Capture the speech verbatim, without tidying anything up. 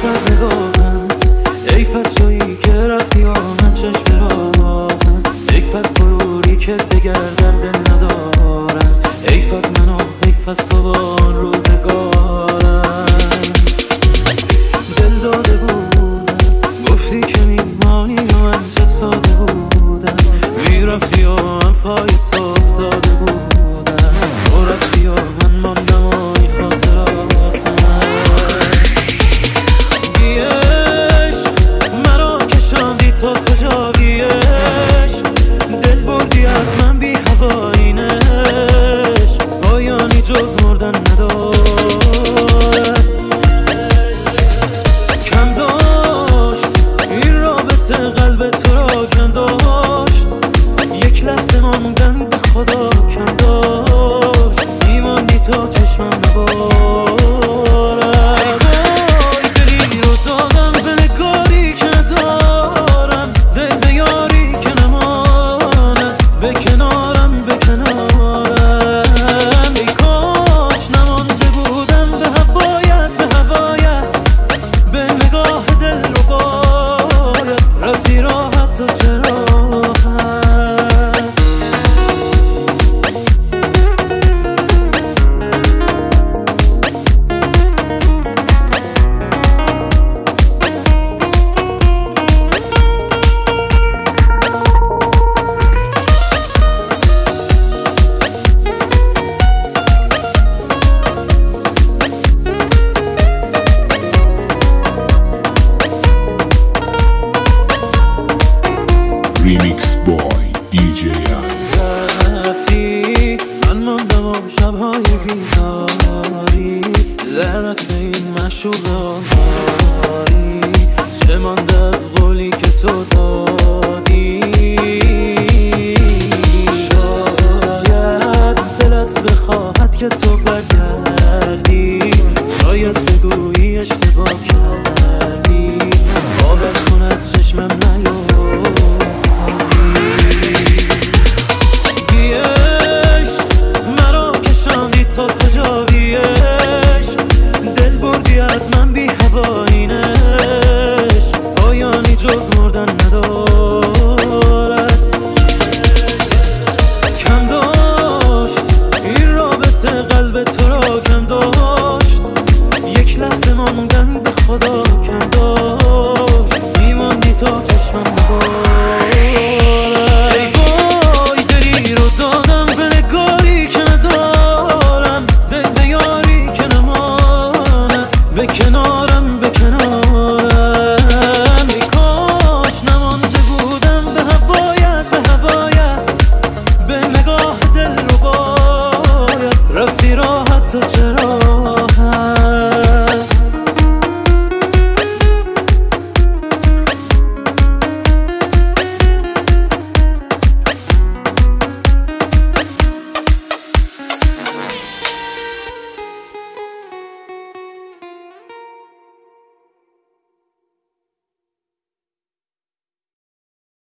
از نگاهم، حیف از تویی که رفتی و من چشم راهم، حیف از غروری که دگر در دل ندارم، حیف از من و حیف از تو و آن روزگارم. دل داده بودم گفتی که میمانی و من چه ساده بودم، میرفتی و من پای تو افتاده بودم، تو رفتی و من ماندم و این خاطراتم. بیش مرا کشاندی تا کجا، بیش دل بردی از من بی هواینش، پایانی جز مردن ندارد. کم داشت این رابطه قلب تو را، کم داشت یک لحظه ماندن به خدا، کم داشت میماندی تا چشمم نبارد. دلی رو دادم به نگاری که ندارم، دل به یاری که نماند به کنارم به کنارم. ای کاش نمانده بودم به هوایت به هوایت، به نگاه دل رو باید رفتی راحت تو چرا. Remix Boy دی جی رفتی من ماندم و شبهای بیداری، لعنت به این مشوق آماری، چه مانده از قولی که تو دادی. شاید دلت بخواهد که تو برگردی، شاید تو گویی اشتباه کردی، آبت کن از چشمم نیفتادی. بیش مرا کشاندی تا کجا، بیش دل بردی از من بی هوا